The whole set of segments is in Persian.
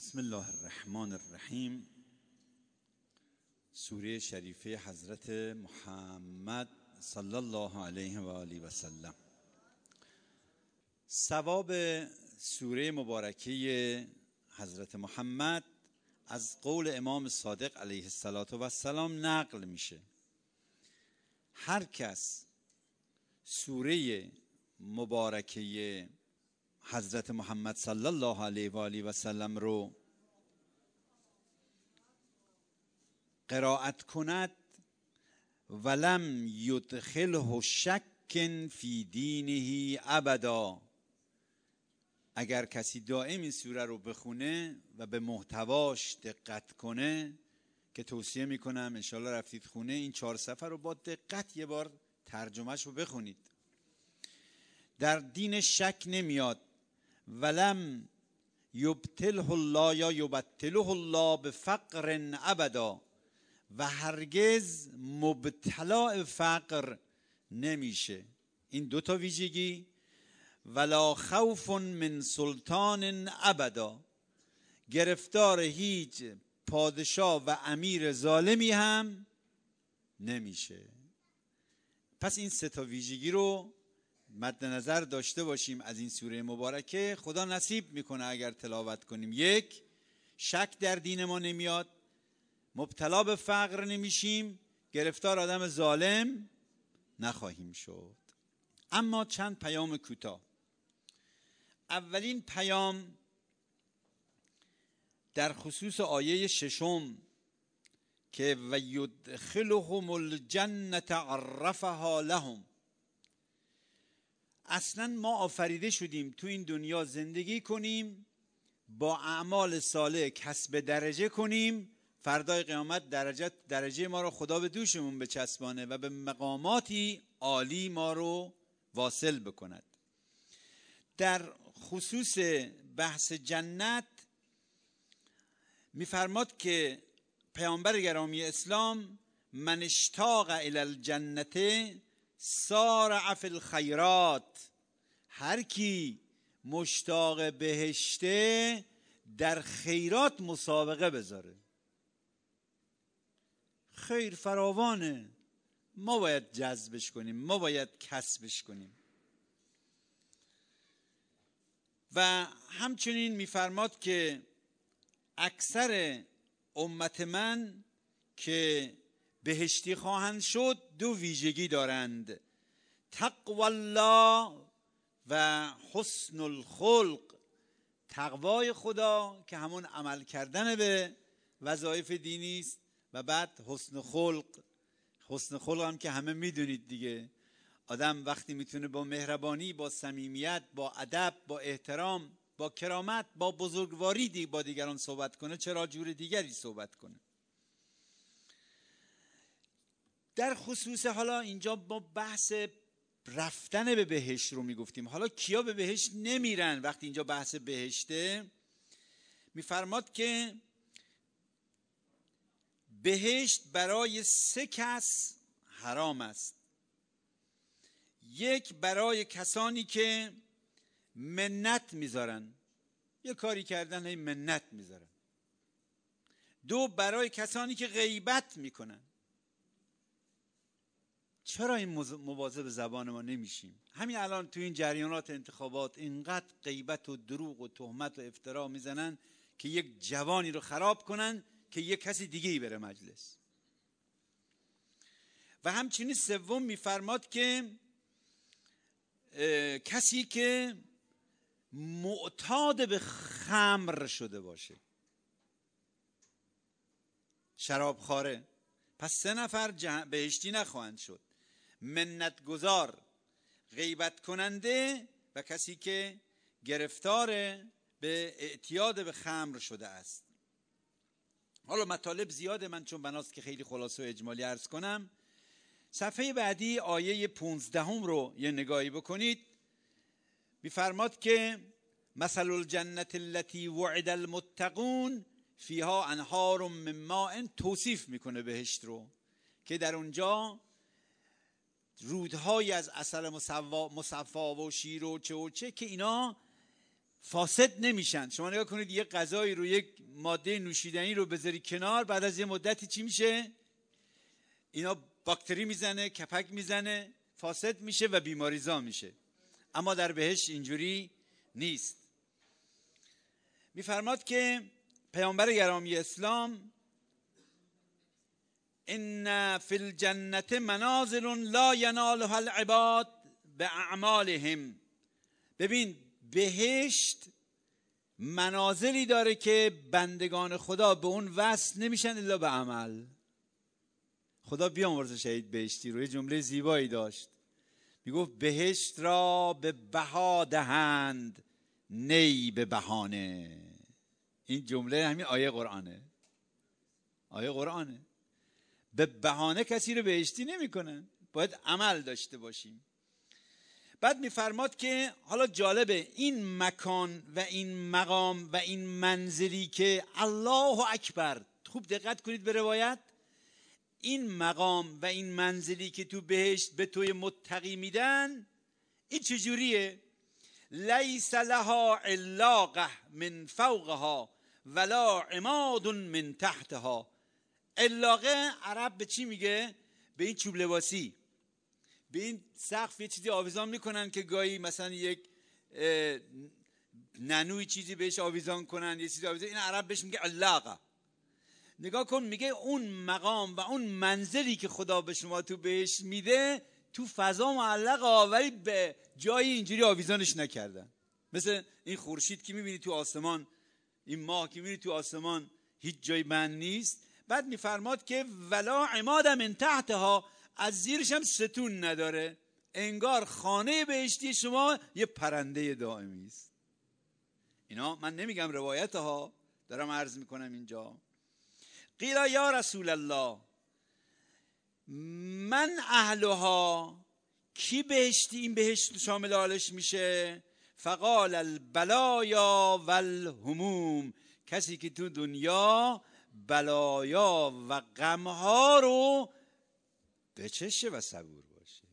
بسم الله الرحمن الرحیم. سوره شریفه حضرت محمد صلی الله علیه و آله و سلم. ثواب سوره مبارکه حضرت محمد از قول امام صادق علیه السلام نقل میشه. هر کس سوره مبارکه حضرت محمد صلی الله علیه و آله و سلم رو قرائت کند ولم یدخله شک فی دینه ابدا، اگر کسی دائم این سوره رو بخونه و به محتواش دقت کنه، که توصیه میکنم انشالله رفتید خونه این 4 صفحه رو با دقت یه بار ترجمهش رو بخونید، در دین شک نمیاد. ولم یبتله الله یا یبتله الله بفقر ابدا، و هرگز مبتلا فقر نمیشه. این 2 ویژگی. ولا خوف من سلطان ابدا، گرفتار هیچ پادشاه و امیر ظالمی هم نمیشه. پس این 3 ویژگی رو مد نظر داشته باشیم از این سوره مبارکه. خدا نصیب میکنه اگر تلاوت کنیم. 1، شک در دین ما نمیاد، مبتلا به فقر نمیشیم، گرفتار آدم ظالم نخواهیم شد. اما چند پیام کوتاه. اولین پیام در خصوص آیه 6 که و یدخلهم الجنة عرفها لهم. اصلا ما آفریده شدیم تو این دنیا زندگی کنیم، با اعمال صالح کسب درجه کنیم، فردای قیامت درجه ما رو خدا به دوشمون بچسبانه و به مقاماتی عالی ما رو واصل بکند. در خصوص بحث جنت میفرماد که پیامبر گرامی اسلام من اشتاق الی الجنة سارع فی الخیرات، هر کی مشتاق بهشته در خیرات مسابقه بذاره. خیر فراوانه، ما باید جذبش کنیم، ما باید کسبش کنیم. و همچنین میفرماد که اکثر امت من که بهشتی خواهند شد 2 ویژگی دارند: تقوی الله و حسن الخلق. تقوای خدا که همون عمل کردن به وظایف دینی است، و بعد حسن خلق. حسن خلق هم که همه میدونید دیگه، آدم وقتی میتونه با مهربانی، با صمیمیت، با ادب، با احترام، با کرامت، با بزرگواری با دیگران صحبت کنه، چرا جور دیگری صحبت کنه. در خصوص حالا اینجا با بحث رفتن به بهشت رو میگفتیم. حالا کیا به بهشت نمیرن؟ وقتی اینجا بحث بهشته، میفرماد که بهشت برای 3 کس حرام است. 1، برای کسانی که منت میذارن، یه کاری کردن هی منت میذارن. 2، برای کسانی که غیبت میکنن. چرا این مواظب زبان ما نمیشیم؟ همین الان تو این جریانات انتخابات اینقدر غیبت و دروغ و تهمت و افترا میزنن که یک جوانی رو خراب کنن که یک کسی دیگه ای بره مجلس. و همچنین 3 میفرماد که کسی که معتاد به خمر شده باشه، شراب خواره. پس 3 نفر بهشتی نخواهند شد: منت گذار، غیبت کننده و کسی که گرفتار به اعتیاد به خمر شده است. حالا مطالب زیاده، من چون بناست که خیلی خلاصه و اجمالی عرض کنم. صفحه بعدی آیه 15 رو یه نگاهی بکنید. میفرماد که مثل الجنة التي وعد المتقون فیها انهار من ماء. توصیف میکنه بهشت رو که در اونجا رودهایی از عسل مصفا و شیر و چه که اینا فاسد نمیشن. شما نگاه کنید یه غذایی رو، یک ماده نوشیدنی رو بذاری کنار، بعد از یه مدتی چی میشه؟ اینا باکتری میزنه، کپک میزنه، فاسد میشه و بیماریزا میشه. اما در بهشت اینجوری نیست. میفرماد که پیامبر گرامی اسلام ان فی الجنة منازل لا ینالها العباد باعمالهم. ببین بهشت منازلی داره که بندگان خدا به اون وصل نمیشن الا به عمل. خدا بیامرزه شهید بهشتی رو، یه جمله زیبایی داشت، میگفت بهشت را به بها دهند نی به بهانه. این جمله همین آیه قرآنه. آیه قرآنه. به بهانه کسی رو بهشتی نمی کنن، باید عمل داشته باشیم. بعد میفرماد که حالا جالبه این مکان و این مقام و این منزلی که الله اکبر، خوب دقت کنید به روایت، این مقام و این منزلی که تو بهشت به توی متقی میدن، این چجوریه؟ لیس لها علاقه من فوقها ولا عماد من تحتها. علاقه عرب به چی میگه؟ به این چوب لباسی، به این سقف یه چیزی آویزان میکنن که گاهی مثلا یک ننوی چیزی بهش آویزان کنن، یه چیزی آویزان، این عرب بهش میگه علاقه. نگاه کن، میگه اون مقام و اون منزلی که خدا به شما تو بهش میده تو فضا معلقه، ولی به جایی اینجوری آویزانش نکردن. مثل این خورشید که میبینی تو آسمان، این ماه که میبینی تو آسمان هیچ جای بند نیست. بعد میفرماد که ولا عماد من تحتها، از زیرش هم ستون نداره. انگار خانه بهشتی شما یه پرنده دائمی است. اینا من نمیگم روایت ها، دارم عرض میکنم اینجا. قیل یا رسول الله من اهلها، کی بهشتی این بهشت شامل حالش میشه؟ فقال البلایا والهموم، کسی که تو دنیا بلایا و غمها رو بچشه و صبور باشه.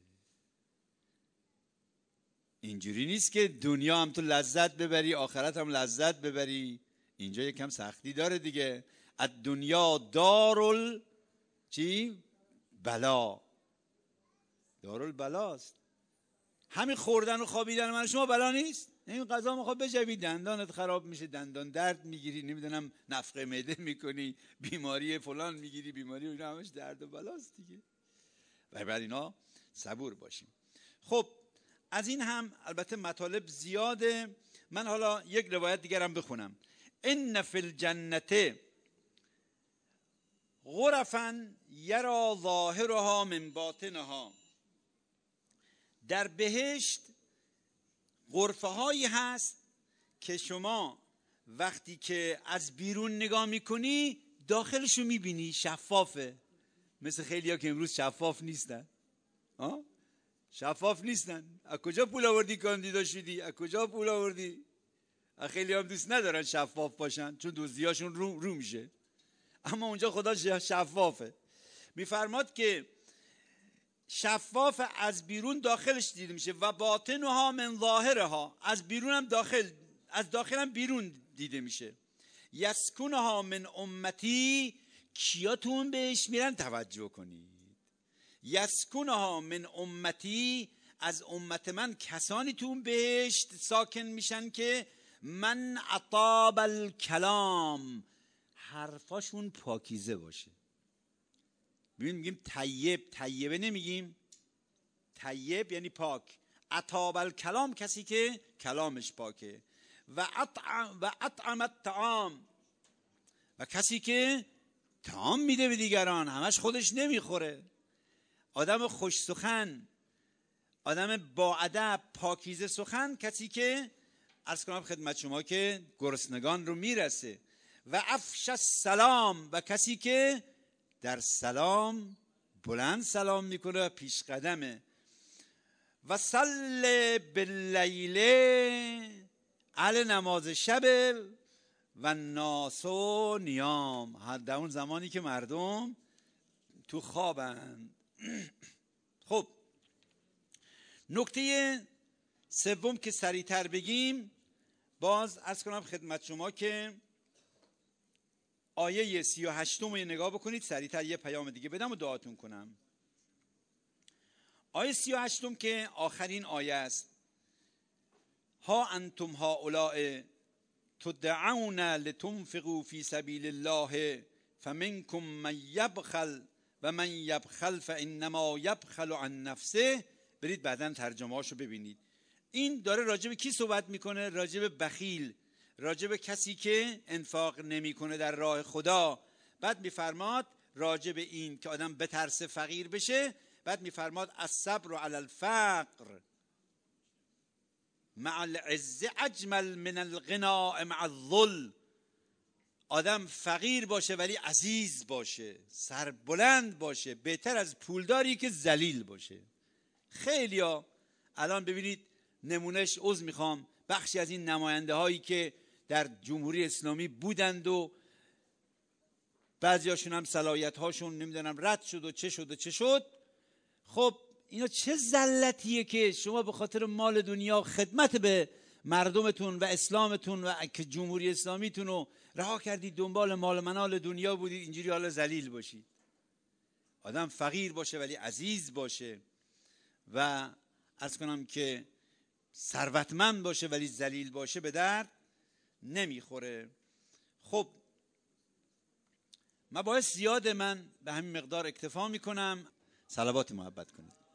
اینجوری نیست که دنیا هم تو لذت ببری آخرت هم لذت ببری. اینجا یکم سختی داره دیگه. الدنیا دارال چی؟ بلا، دارالبلاست. همین خوردن و خوابیدن من شما بلا نیست؟ این غذا میخواد بجوی دندانت خراب میشه، دندان درد میگیری، نمیدونم نفخه معده میکنی، بیماری فلان میگیری، بیماری اینا همش درد و بلاست دیگه. و بعد اینا صبور باشیم. خب از این هم البته مطالب زیاده. من حالا یک روایت دیگرم بخونم. ان فی الجنة غرفا یرا ظاهرها من باطنها. در بهشت غرفه هایی هست که شما وقتی که از بیرون نگاه میکنی داخلشو میبینی، شفافه. مثل خیلی ها که امروز شفاف نیستن. شفاف نیستن. از کجا پول آوردی کاندیدا شدی؟ از کجا پول آوردی؟ خیلی هم دوست ندارن شفاف باشن چون دزدیاشون رو میشه. اما اونجا خدا شفافه. میفرماد که شفاف از بیرون داخلش دیده میشه و باطنها من ظاهرها، از بیرون هم داخل، از داخل هم بیرون دیده میشه. یسکنها من امتی، کیاتون بهش میرن توجه کنید. یسکنها من امتی، از امت من کسانی تو اون بهشت ساکن میشن که من اطاب الکلام، حرفاشون پاکیزه باشه. ببین میگیم طیب، طیبه نمیگیم، طیب یعنی پاک. اطاب الکلام کسی که کلامش پاکه. و اطعم الطعام، و کسی که طعام میده به دیگران، همش خودش نمیخوره. آدم خوش سخن، آدم با ادب، پاکیزه سخن، کسی که عرض کنم خدمت شما که گرسنگان رو میرسه. و افش السلام، و کسی که در سلام بلند سلام میکنه و پیش قدمه. و صل باللیل، اهل نماز شب و ناس و نیام، در اون زمانی که مردم تو خوابند. خب نکته سوم که سریعتر بگیم، باز عرض کنم خدمت شما که آیه 38 رو نگاه بکنید، سریعتر یه پیام دیگه بدم و دعاتون کنم. آیه 38 که آخرین آیه است. ها انتم هؤلاء تدعون لتنفقوا فی سبیل الله فمنکم من یبخل و من یبخل فانما یبخل عن نفسه. برید بعداً ترجمه هاشو ببینید. این داره راجب کی صحبت میکنه؟ راجب بخیل، راجب کسی که انفاق نمیکنه در راه خدا. بعد میفرماد راجب این که آدم بترسه فقیر بشه، بعد میفرماد الصبر علی الفقر مع العز اجمل من الغناء مع الذل. آدم فقیر باشه ولی عزیز باشه، سربلند باشه، بهتر از پولداری که ذلیل باشه. خیلیا الان ببینید نمونهش، عذر میخوام، بخشی از این نماینده هایی که در جمهوری اسلامی بودند و بعضی هاشون هم صلاحیت هاشون نمیدونم رد شد و چه شد و چه شد. خب اینا چه ذلتیه که شما به خاطر مال دنیا خدمت به مردمتون و اسلامتون و که جمهوری اسلامیتون رو رها کردید، دنبال مال منال دنیا بودید، اینجوری حالا ذلیل باشید. آدم فقیر باشه ولی عزیز باشه و عرض کنم که ثروتمند باشه ولی ذلیل باشه به درد نمیخوره. خب مباحث زیاده، من به همین مقدار اکتفا میکنم. صلوات محبت کنید.